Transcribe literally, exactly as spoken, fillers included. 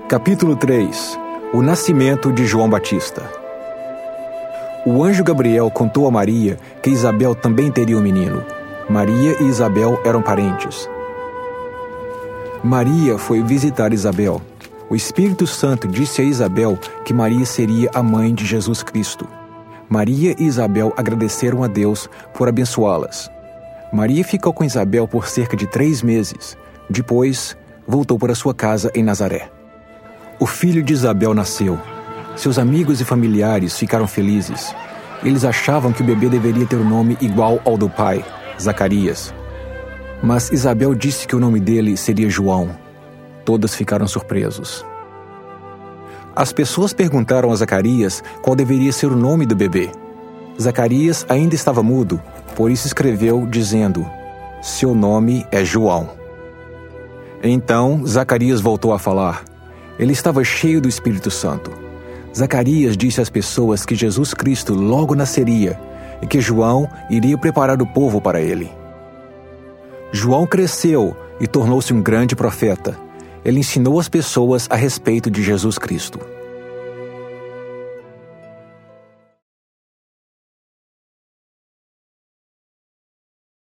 Capítulo três. O nascimento de João Batista. O anjo Gabriel contou a Maria que Isabel também teria um menino. Maria e Isabel eram parentes. Maria foi visitar Isabel. O Espírito Santo disse a Isabel que Maria seria a mãe de Jesus Cristo. Maria e Isabel agradeceram a Deus por abençoá-las. Maria ficou com Isabel por cerca de três meses. Depois, voltou para sua casa em Nazaré. O filho de Isabel nasceu. Seus amigos e familiares ficaram felizes. Eles achavam que o bebê deveria ter um nome igual ao do pai, Zacarias. Mas Isabel disse que o nome dele seria João. Todos ficaram surpresos. As pessoas perguntaram a Zacarias qual deveria ser o nome do bebê. Zacarias ainda estava mudo, por isso escreveu dizendo: "Seu nome é João." Então Zacarias voltou a falar. Ele estava cheio do Espírito Santo. Zacarias disse às pessoas que Jesus Cristo logo nasceria e que João iria preparar o povo para ele. João cresceu e tornou-se um grande profeta. Ele ensinou as pessoas a respeito de Jesus Cristo.